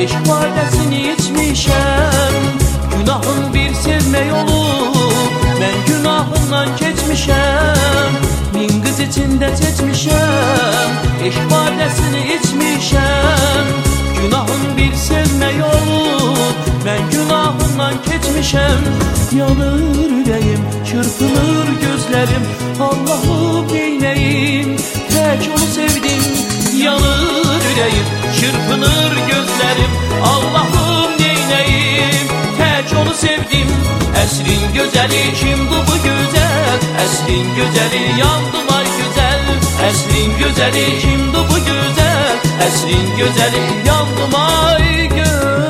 eşq badəsini içmişəm. Günahım bir sevmək olub, mən günahımdan keçmişəm. Min qız içində seçmişəm, eşq badəsini içmişəm. Günahım bir sevmək olub, mən günahımdan keçmişəm. Yanır ürəyim, çırpınır gözlərim, Allahım neynəyim, tək onu sevdim. Yanır ürəyim, çırpınır gözlərim, Allahım neynəyim, tək onu sevdim. Əsrin gözəli kimdir bu gözəl, əsrin gözəli yandım ay gözəl. Əsrin gözəli kimdir bu gözəl, əsrin gözəli yandım ay gözəl.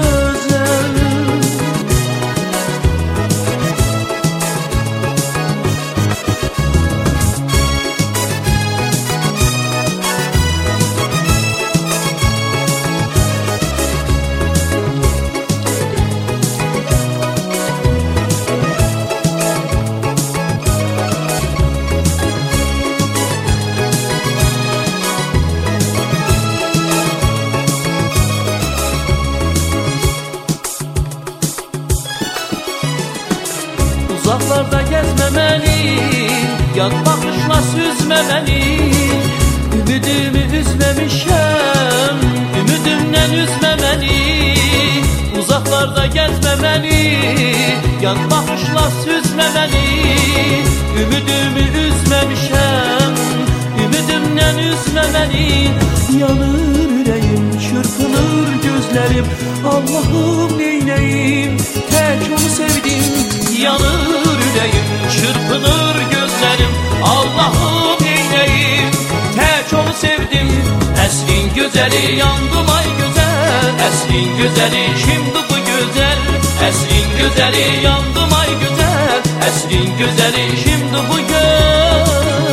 Uzaqlarda gəzməməni, yad baxışla süzməməni. Ümidimi üzməmişəm, ümidimdən üzməməni. Uzaqlarda gəzməməni, yad baxışla süzməməni. Ümidimi üzməmişəm, ümidimdən üzməməni. Yanır ürəyim, çırpınır gözlərim, Allahım neynəyim, tək onu sevdim. Yanır ürəyim, çırpınır gözlərim, Allahım neynəyim, tək onu sevdim. Əsrin gözəli yandım ay gözəl, əsrin gözəli kimdir bu gözəl. Əsrin gözəli yandım ay gözəl, əsrin gözəli kimdir bu gözəl.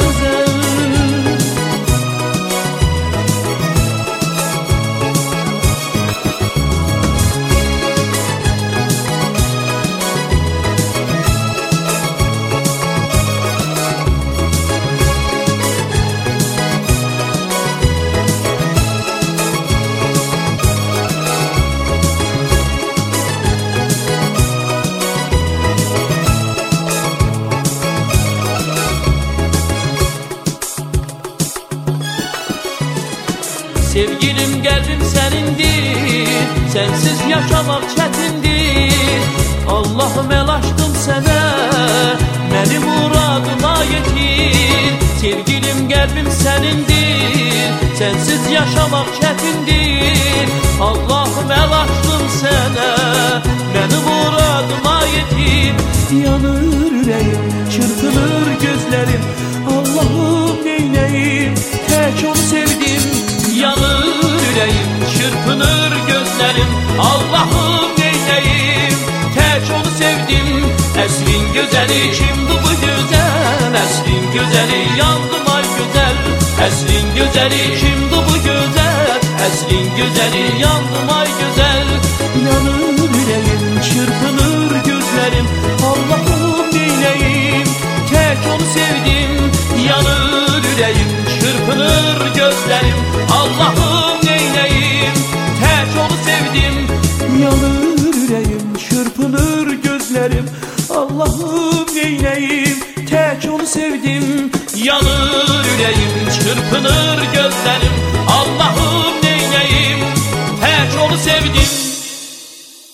Sevgilim qəlbim sənindir, sənsiz yaşamaq çətindir. Allahım el açdım sənə, məni muradıma yetir. Sevgilim qəlbim sənindir, sənsiz yaşamaq çətindir. Allahım el açdım sənə, məni muradıma yetir. Yanır ürəyim, çırpınır gözlərim, Allahım neynəyim, tək onu sevdim. Yanır ürəyim, çırpınır gözlərim, Allahım neynəyim, tək onu sevdim. Əsrin gözəli kimdir bu gözəl, əsrin gözəli yandım ay gözəl. Əsrin gözəli kimdir bu gözəl, əsrin gözəli yandım ay gözəl. Yanır ürəyim, çırpınır gözlərim, Allahım neynəyim, tək onu sevdim. Yanır ürəyim, çırpınır gözlərim, Allahım neynəyim, tək onu sevdim. Yanır ürəyim, çırpınır gözlərim, Allahım neynəyim, tək onu sevdim. Yanır ürəyim, çırpınır gözlərim,